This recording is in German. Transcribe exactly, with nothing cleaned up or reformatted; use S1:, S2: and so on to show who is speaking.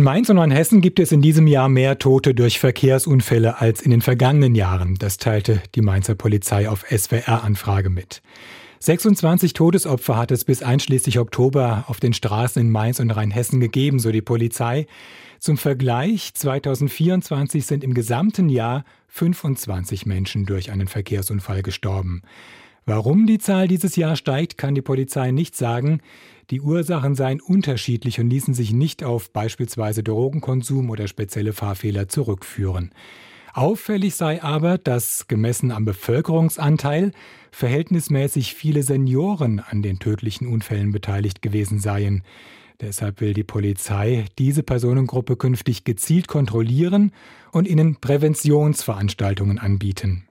S1: Mainz und Rheinhessen gibt es in diesem Jahr mehr Tote durch Verkehrsunfälle als in den vergangenen Jahren. Das teilte die Mainzer Polizei auf S W R-Anfrage mit. sechsundzwanzig Todesopfer hat es bis einschließlich Oktober auf den Straßen in Mainz und Rheinhessen gegeben, so die Polizei. Zum Vergleich, zweitausendvierundzwanzig sind im gesamten Jahr fünfundzwanzig Menschen durch einen Verkehrsunfall gestorben. Warum die Zahl dieses Jahr steigt, kann die Polizei nicht sagen. Die Ursachen seien unterschiedlich und ließen sich nicht auf beispielsweise Drogenkonsum oder spezielle Fahrfehler zurückführen. Auffällig sei aber, dass gemessen am Bevölkerungsanteil verhältnismäßig viele Senioren an den tödlichen Unfällen beteiligt gewesen seien. Deshalb will die Polizei diese Personengruppe künftig gezielt kontrollieren und ihnen Präventionsveranstaltungen anbieten.